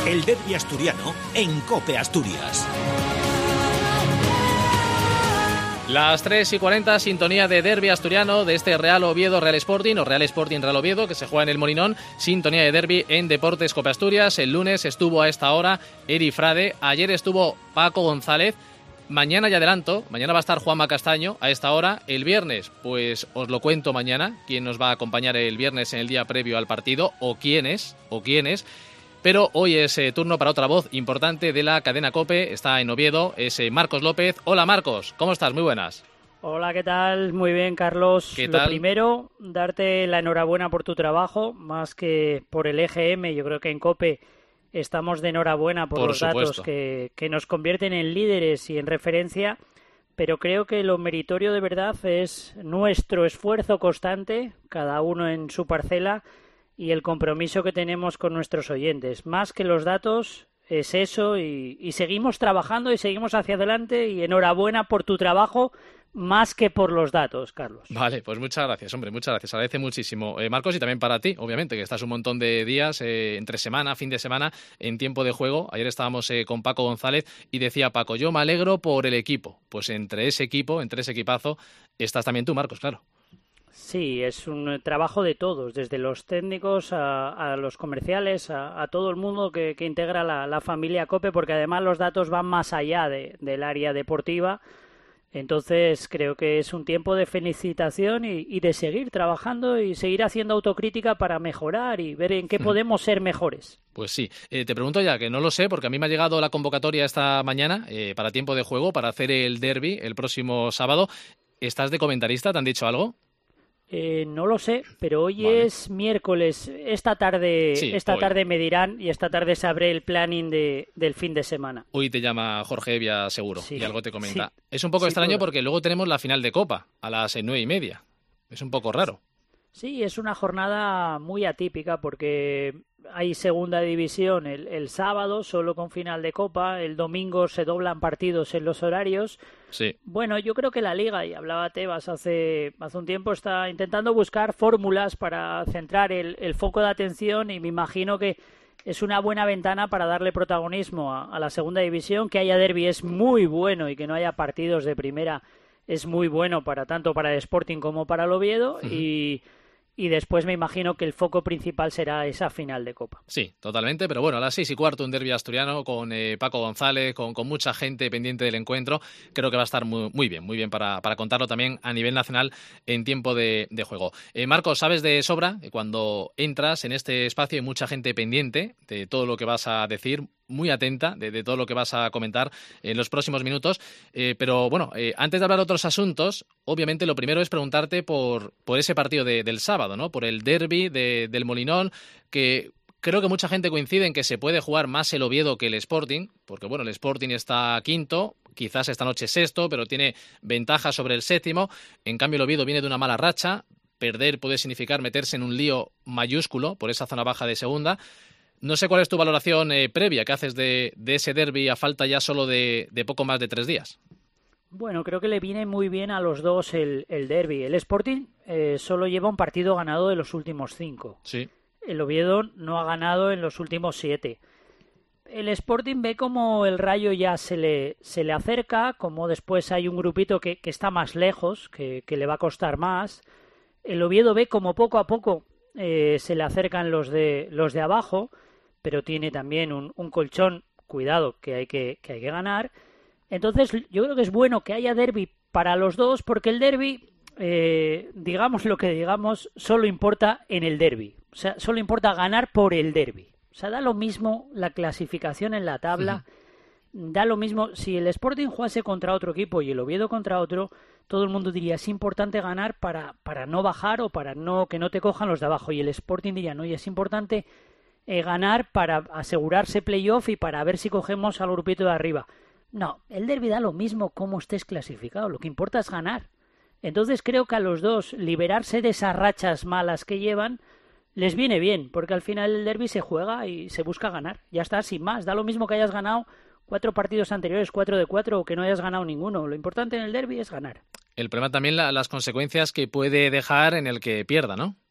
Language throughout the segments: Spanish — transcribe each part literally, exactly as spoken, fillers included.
El derbi asturiano en COPE Asturias. Las tres y cuarenta, sintonía de derbi asturiano de este Real Oviedo Real Sporting o Real Sporting Real Oviedo que se juega en el Molinón. Sintonía de derbi en Deportes COPE Asturias. El lunes estuvo a esta hora Eri Frade, ayer estuvo Paco González. Mañana ya adelanto, mañana va a estar Juanma Castaño a esta hora. El viernes, pues os lo cuento mañana, quién nos va a acompañar el viernes en el día previo al partido o quién es, o quién es. Pero hoy es eh, turno para otra voz importante de la cadena COPE, está en Oviedo, es eh, Marcos López. Hola Marcos, ¿cómo estás? Muy buenas. Hola, ¿qué tal? Muy bien, Carlos. ¿Qué tal? Lo primero, darte la enhorabuena por tu trabajo, más que por el E G M. Yo creo que en COPE estamos de enhorabuena por, por los supuesto. datos que, que nos convierten en líderes y en referencia, pero creo que lo meritorio de verdad es nuestro esfuerzo constante, cada uno en su parcela, y el compromiso que tenemos con nuestros oyentes. Más que los datos es eso, y, y seguimos trabajando y seguimos hacia adelante, y enhorabuena por tu trabajo, más que por los datos, Carlos. Vale, pues muchas gracias, hombre, muchas gracias. Agradece muchísimo, eh, Marcos, y también para ti, obviamente, que estás un montón de días, eh, entre semana, fin de semana, en tiempo de juego. Ayer estábamos eh, con Paco González y decía Paco, yo me alegro por el equipo. Pues entre ese equipo, entre ese equipazo, estás también tú, Marcos, claro. Sí, es un trabajo de todos, desde los técnicos a, a los comerciales, a, a todo el mundo que, que integra la, la familia COPE, porque además los datos van más allá de, del área deportiva. Entonces creo que es un tiempo de felicitación y, y de seguir trabajando y seguir haciendo autocrítica para mejorar y ver en qué podemos ser mejores. Pues sí, eh, te pregunto ya, que no lo sé, porque a mí me ha llegado la convocatoria esta mañana eh, para tiempo de juego, para hacer el derbi el próximo sábado. ¿Estás de comentarista? ¿Te han dicho algo? Eh, no lo sé, pero hoy Vale. es miércoles. Esta tarde, Sí, esta hoy. tarde me dirán y esta tarde sabré el planning de, del fin de semana. Hoy te llama Jorge Evia seguro Sí, y algo te comenta. sí, Es un poco sin extraño duda. porque luego tenemos la final de Copa a las eh, nueve y media. Es un poco raro. Sí, es una jornada muy atípica porque hay segunda división el, el sábado, solo con final de Copa. El domingo se doblan partidos en los horarios. Sí. Bueno, yo creo que la Liga, y hablaba Tebas hace, hace un tiempo, está intentando buscar fórmulas para centrar el, el foco de atención, y me imagino que es una buena ventana para darle protagonismo a, a la segunda división. Que haya derbi es muy bueno, y que no haya partidos de primera es muy bueno para tanto para el Sporting como para el Oviedo. Uh-huh. y Y después me imagino que el foco principal será esa final de Copa. Sí, totalmente, pero bueno, a las seis y cuarto un derbi asturiano con eh, Paco González, con, con mucha gente pendiente del encuentro. Creo que va a estar muy, muy bien, muy bien para, para contarlo también a nivel nacional en tiempo de, de juego. Eh, Marcos, sabes de sobra que cuando entras en este espacio hay mucha gente pendiente de todo lo que vas a decir, muy atenta de, de todo lo que vas a comentar en los próximos minutos. Eh, pero bueno, eh, antes de hablar de otros asuntos, obviamente lo primero es preguntarte por, por ese partido de, del sábado, ¿no? Por el derbi de, del Molinón, que creo que mucha gente coincide en que se puede jugar más el Oviedo que el Sporting, porque bueno, el Sporting está quinto, quizás esta noche sexto, pero tiene ventaja sobre el séptimo. En cambio el Oviedo viene de una mala racha, perder puede significar meterse en un lío mayúsculo por esa zona baja de segunda. No sé cuál es tu valoración eh, previa que haces de, de ese derbi a falta ya solo de, de poco más de tres días. Bueno, creo que le viene muy bien a los dos el, el derbi. El Sporting eh, solo lleva un partido ganado de los últimos cinco. Sí. El Oviedo no ha ganado en los últimos siete. El Sporting ve como el Rayo ya se le, se le acerca, como después hay un grupito que, que está más lejos, que, que le va a costar más. El Oviedo ve como poco a poco eh, se le acercan los de, los de abajo, pero tiene también un, un colchón, cuidado, que hay que, que hay que ganar. Entonces yo creo que es bueno que haya derbi para los dos, porque el derbi, eh, digamos lo que digamos, solo importa en el derbi. O sea, solo importa ganar por el derbi. O sea, da lo mismo la clasificación en la tabla, uh-huh. Da lo mismo. Si el Sporting jugase contra otro equipo y el Oviedo contra otro, todo el mundo diría, es importante ganar para, para no bajar o para no que no te cojan los de abajo. Y el Sporting diría, no, y es importante eh, ganar para asegurarse playoff y para ver si cogemos al grupito de arriba. No, el derbi da lo mismo cómo estés clasificado, lo que importa es ganar. Entonces creo que a los dos liberarse de esas rachas malas que llevan les viene bien, porque al final el derbi se juega y se busca ganar. Ya está, sin más, da lo mismo que hayas ganado cuatro partidos anteriores, cuatro de cuatro, o que no hayas ganado ninguno. Lo importante en el derbi es ganar. El problema también la, las consecuencias que puede dejar en el que pierda, ¿no?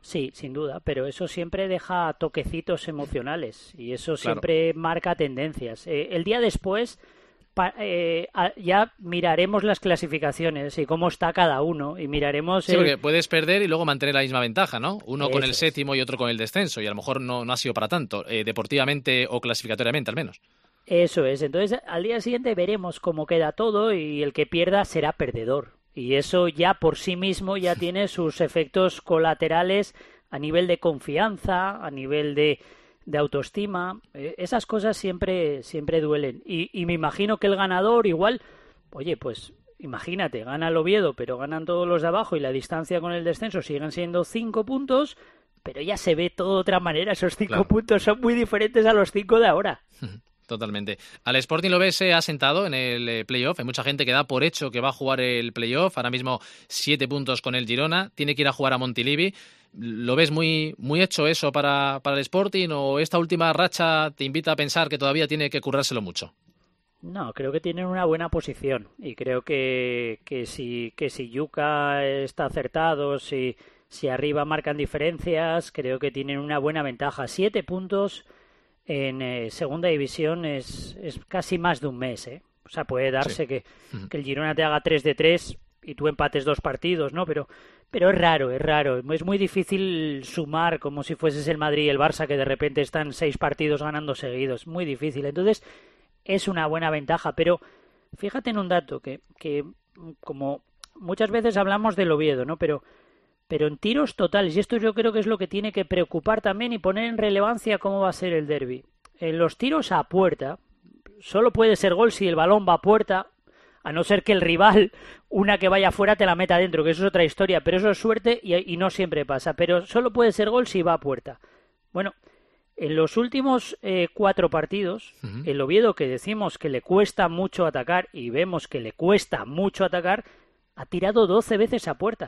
Sí, sin duda, pero eso siempre deja toquecitos emocionales y eso siempre claro. marca tendencias. Eh, el día después pa, eh, a, ya miraremos las clasificaciones y cómo está cada uno y miraremos... Sí, el... porque puedes perder y luego mantener la misma ventaja, ¿no? Uno eso con el es. séptimo y otro con el descenso y a lo mejor no, no ha sido para tanto, eh, deportivamente o clasificatoriamente al menos. Eso es, entonces al día siguiente veremos cómo queda todo y el que pierda será perdedor. Y eso ya por sí mismo ya tiene sus efectos colaterales a nivel de confianza, a nivel de, de autoestima. Eh, esas cosas siempre, siempre duelen. Y, y me imagino que el ganador igual, oye, pues imagínate, gana el Oviedo, pero ganan todos los de abajo y la distancia con el descenso siguen siendo cinco puntos, pero ya se ve todo de otra manera. Esos cinco claro. puntos son muy diferentes a los cinco de ahora. Totalmente. Al Sporting lo ves asentado en el playoff. Hay mucha gente que da por hecho que va a jugar el playoff. Ahora mismo siete puntos con el Girona. Tiene que ir a jugar a Montilivi. ¿Lo ves muy, muy hecho eso para, para el Sporting o esta última racha te invita a pensar que todavía tiene que currárselo mucho? No, creo que tienen una buena posición y creo que, que si que si Yuka está acertado, si, si arriba marcan diferencias, creo que tienen una buena ventaja. Siete puntos en eh, segunda división es, es casi más de un mes, ¿eh? O sea, puede darse sí. que, que el Girona te haga tres de tres y tú empates dos partidos, ¿no? Pero, pero es raro, es raro. Es muy difícil sumar como si fueses el Madrid y el Barça, que de repente están seis partidos ganando seguidos. Muy difícil. Entonces, es una buena ventaja. Pero fíjate en un dato que, que como muchas veces hablamos del Oviedo, ¿no? Pero pero en tiros totales, y esto yo creo que es lo que tiene que preocupar también y poner en relevancia cómo va a ser el derbi. En los tiros a puerta, solo puede ser gol si el balón va a puerta, a no ser que el rival, una que vaya afuera, te la meta dentro, que eso es otra historia, pero eso es suerte y, y no siempre pasa. Pero solo puede ser gol si va a puerta. Bueno, en los últimos eh, cuatro partidos, uh-huh. el Oviedo, que decimos que le cuesta mucho atacar, y vemos que le cuesta mucho atacar, ha tirado doce veces a puerta.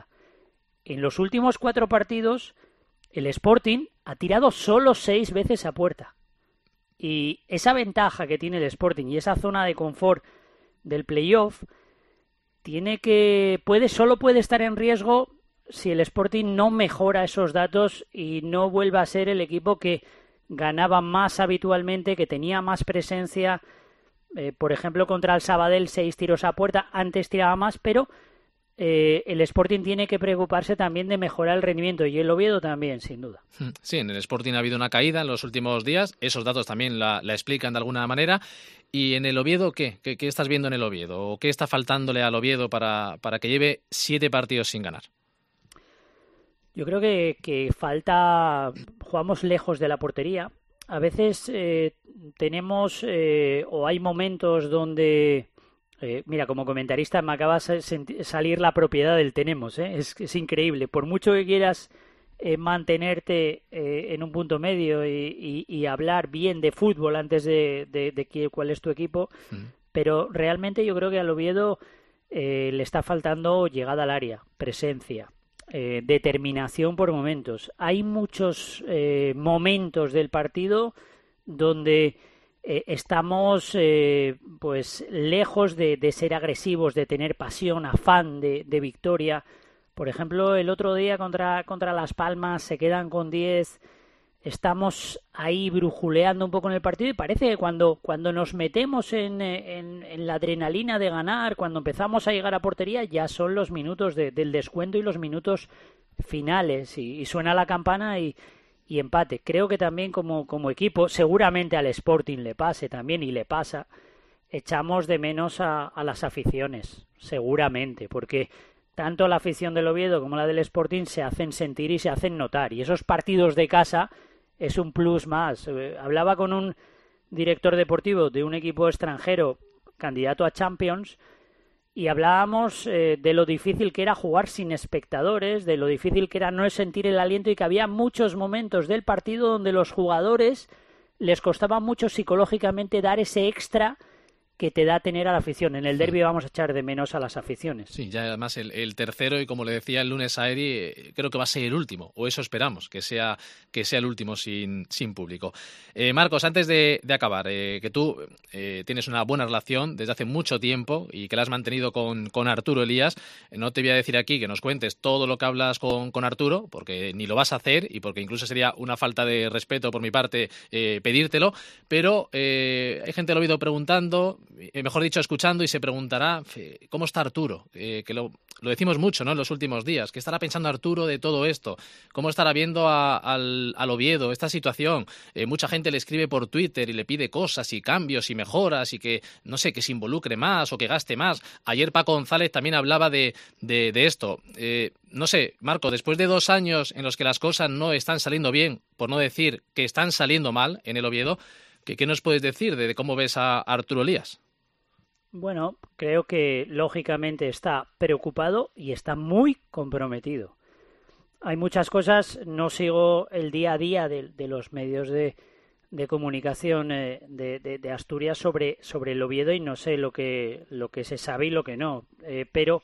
En los últimos cuatro partidos, el Sporting ha tirado solo seis veces a puerta. Y esa ventaja que tiene el Sporting y esa zona de confort del playoff tiene que puede solo puede estar en riesgo si el Sporting no mejora esos datos y no vuelve a ser el equipo que ganaba más habitualmente, que tenía más presencia. Eh, por ejemplo, contra el Sabadell, seis tiros a puerta. Antes tiraba más, pero Eh, el Sporting tiene que preocuparse también de mejorar el rendimiento y el Oviedo también, sin duda. Sí, en el Sporting ha habido una caída en los últimos días, esos datos también la, la explican de alguna manera. ¿Y en el Oviedo qué? ¿Qué, qué estás viendo en el Oviedo? ¿O qué está faltándole al Oviedo para, para que lleve siete partidos sin ganar? Yo creo que, que falta, jugamos lejos de la portería. A veces eh, tenemos eh, o hay momentos donde... Eh, mira, como comentarista me acaba de salir la propiedad del tenemos, ¿eh? es, es increíble. Por mucho que quieras eh, mantenerte eh, en un punto medio y, y, y hablar bien de fútbol antes de, de, de que, cuál es tu equipo, mm. pero realmente yo creo que al Oviedo eh, le está faltando llegada al área, presencia, eh, determinación por momentos. Hay muchos eh, momentos del partido donde... Eh, estamos eh, pues lejos de, de ser agresivos, de tener pasión, afán de, de victoria. Por ejemplo, el otro día contra, contra Las Palmas se quedan con diez, estamos ahí brujuleando un poco en el partido y parece que cuando, cuando nos metemos en, en, en la adrenalina de ganar, cuando empezamos a llegar a portería, ya son los minutos de, del descuento y los minutos finales y, y suena la campana y y empate. Creo que también como, como equipo, seguramente al Sporting le pase también y le pasa, echamos de menos a, a las aficiones, seguramente, porque tanto la afición del Oviedo como la del Sporting se hacen sentir y se hacen notar, y esos partidos de casa es un plus más. Eh, hablaba con un director deportivo de un equipo extranjero candidato a Champions y hablábamos eh, de lo difícil que era jugar sin espectadores, de lo difícil que era no sentir el aliento y que había muchos momentos del partido donde los jugadores les costaba mucho psicológicamente dar ese extra que te da tener a la afición. En el derbi vamos a echar de menos a las aficiones. Sí, ya además el, el tercero, y como le decía el lunes a Eri, eh, creo que va a ser el último, o eso esperamos, que sea, que sea el último sin, sin público. Eh, Marcos, antes de, de acabar, eh, que tú eh, tienes una buena relación desde hace mucho tiempo y que la has mantenido con, con Arturo Elías, eh, no te voy a decir aquí que nos cuentes todo lo que hablas con, con Arturo, porque ni lo vas a hacer y porque incluso sería una falta de respeto por mi parte eh, pedírtelo, pero eh, hay gente del Oviedo preguntando, eh, mejor dicho, escuchando, y se preguntará ¿cómo está Arturo? Eh, que lo, lo decimos mucho, ¿no?, en los últimos días. ¿Qué estará pensando Arturo de todo esto? ¿Cómo estará viendo a, al, al Oviedo esta situación? Eh, mucha gente le escribe por Twitter y le pide cosas y cambios y mejoras y que, no sé, que se involucre más o que gaste más. Ayer Paco González también hablaba de, de, de esto. Eh, no sé, Marco, después de dos años en los que las cosas no están saliendo bien, por no decir que están saliendo mal en el Oviedo, ¿qué, qué nos puedes decir de, de cómo ves a Arturo Elías? Bueno, creo que lógicamente está preocupado y está muy comprometido. Hay muchas cosas, no sigo el día a día de, de los medios de, de comunicación eh, de, de, de Asturias sobre, sobre el Oviedo y no sé lo que, lo que se sabe y lo que no, eh, pero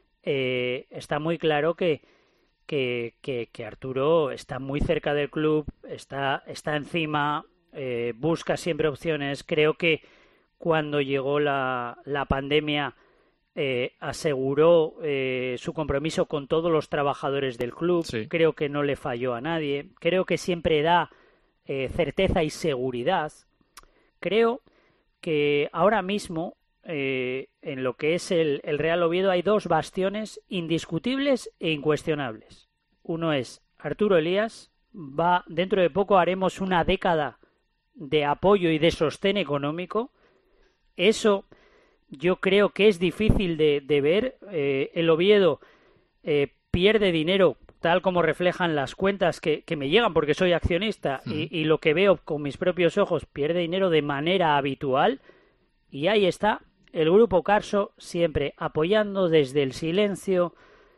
eh, está muy claro que, que, que, que Arturo está muy cerca del club, está, está encima, eh, busca siempre opciones. Creo que cuando llegó la, la pandemia eh, aseguró eh, su compromiso con todos los trabajadores del club. Sí. Creo que no le falló a nadie. Creo que siempre da eh, certeza y seguridad. Creo que ahora mismo eh, en lo que es el, el Real Oviedo hay dos bastiones indiscutibles e incuestionables. Uno es Arturo Elías. Va, dentro de poco haremos una década de apoyo y de sostén económico. Eso yo creo que es difícil de, de ver. Eh, el Oviedo eh, pierde dinero, tal como reflejan las cuentas que, que me llegan porque soy accionista, mm. y, y lo que veo con mis propios ojos, pierde dinero de manera habitual. Y ahí está el Grupo Carso siempre apoyando desde el silencio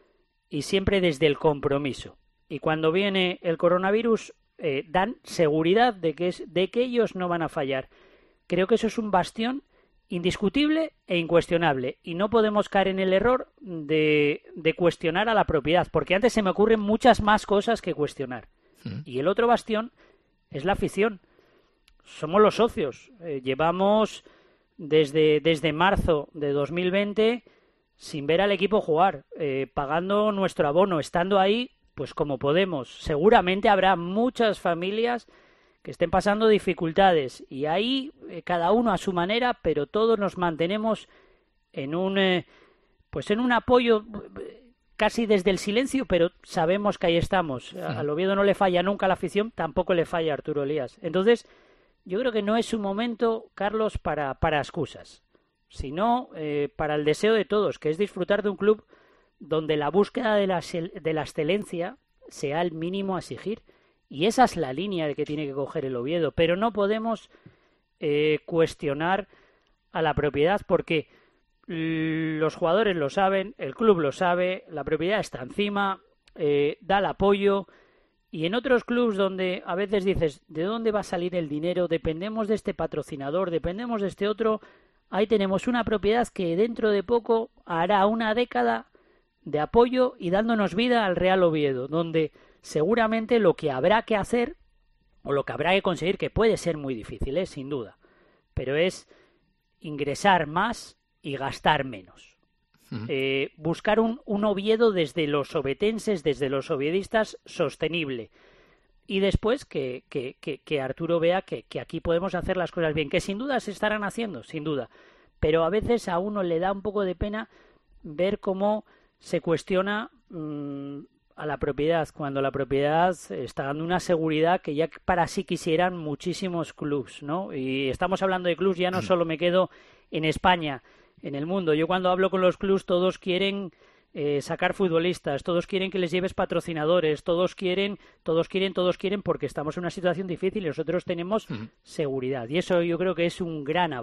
y siempre desde el compromiso. Y cuando viene el coronavirus eh, dan seguridad de que, es, de que ellos no van a fallar. Creo que eso es un bastión indiscutible e incuestionable, y no podemos caer en el error de, de cuestionar a la propiedad, porque antes se me ocurren muchas más cosas que cuestionar. Sí. Y el otro bastión es la afición. Somos los socios. Eh, llevamos desde, desde marzo de dos mil veinte sin ver al equipo jugar, eh, pagando nuestro abono, estando ahí pues como podemos. Seguramente habrá muchas familias que estén pasando dificultades y ahí eh, cada uno a su manera, pero todos nos mantenemos en un eh, pues en un apoyo eh, casi desde el silencio, pero sabemos que ahí estamos. Sí. Al Oviedo no le falla nunca la afición, tampoco le falla a Arturo Elías. Entonces, yo creo que no es un momento, Carlos, para, para excusas, sino eh, para el deseo de todos, que es disfrutar de un club donde la búsqueda de la, de la excelencia sea el mínimo a exigir. Y esa es la línea de que tiene que coger el Oviedo. Pero no podemos eh, cuestionar a la propiedad porque los jugadores lo saben, el club lo sabe, la propiedad está encima, eh, da el apoyo. Y en otros clubes donde a veces dices, ¿de dónde va a salir el dinero? Dependemos de este patrocinador, dependemos de este otro. Ahí tenemos una propiedad que dentro de poco hará una década de apoyo y dándonos vida al Real Oviedo, donde seguramente lo que habrá que hacer o lo que habrá que conseguir, que puede ser muy difícil, ¿eh? Sin duda, pero es ingresar más y gastar menos. Uh-huh. Eh, buscar un, un Oviedo desde los ovetenses, desde los oviedistas, sostenible. Y después que, que, que, que Arturo vea que, que aquí podemos hacer las cosas bien, que sin duda se estarán haciendo, sin duda. Pero a veces a uno le da un poco de pena ver cómo se cuestiona mmm, a la propiedad, cuando la propiedad está dando una seguridad que ya para sí quisieran muchísimos clubs, ¿no? Y estamos hablando de clubs, ya no solo me quedo en España, en el mundo. Yo cuando hablo con los clubs todos quieren eh, sacar futbolistas, todos quieren que les lleves patrocinadores, todos quieren, todos quieren, todos quieren, porque estamos en una situación difícil y nosotros tenemos uh-huh. seguridad. Y eso yo creo que es un gran aval.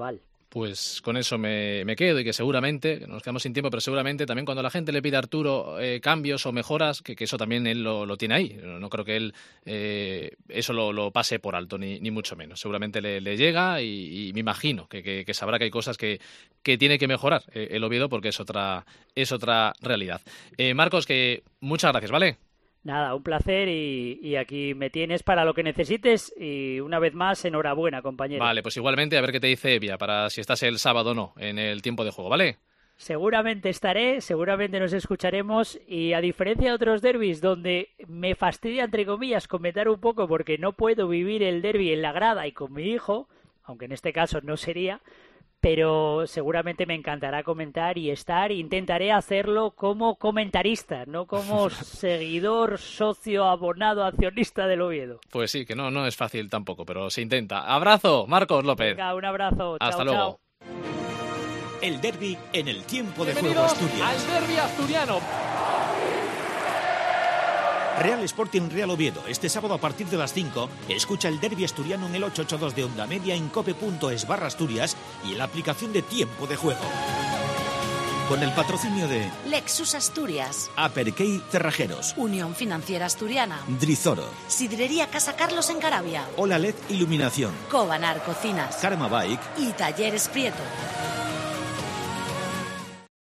Pues con eso me, me quedo y que seguramente, nos quedamos sin tiempo, pero seguramente también cuando la gente le pide a Arturo eh, cambios o mejoras, que, que eso también él lo, lo tiene ahí. No, no creo que él eh, eso lo, lo pase por alto, ni, ni mucho menos. Seguramente le, le llega y, y me imagino que, que, que sabrá que hay cosas que, que tiene que mejorar eh, el Oviedo porque es otra, es otra realidad. Eh, Marcos, que muchas gracias, ¿vale? Nada, un placer y, y aquí me tienes para lo que necesites y una vez más, enhorabuena, compañero. Vale, pues igualmente a ver qué te dice Evia para si estás el sábado o no en el tiempo de juego, ¿vale? Seguramente estaré, seguramente nos escucharemos y a diferencia de otros derbis donde me fastidia, entre comillas, comentar un poco porque no puedo vivir el derbi en la grada y con mi hijo, aunque en este caso no sería, pero seguramente me encantará comentar y estar. Intentaré hacerlo como comentarista, no como seguidor, socio, abonado, accionista del Oviedo. Pues sí, que no, no es fácil tampoco, pero se intenta. Abrazo, Marcos López. Venga, un abrazo. Hasta chao, luego. Chao. El derbi en el tiempo de juego Bienvenidos Asturias. al derbi asturiano. Real Sporting Real Oviedo, este sábado a partir de las cinco, escucha el derbi asturiano en el ochocientos ochenta y dos de Onda Media en cope punto es barra Asturias y en la aplicación de Tiempo de Juego. Con el patrocinio de Lexus Asturias, Aperkey Cerrajeros, Unión Financiera Asturiana, Drizoro, Sidrería Casa Carlos en Caravia, Ola L E D Iluminación, Cobanar Cocinas Karma Bike y Talleres Prieto.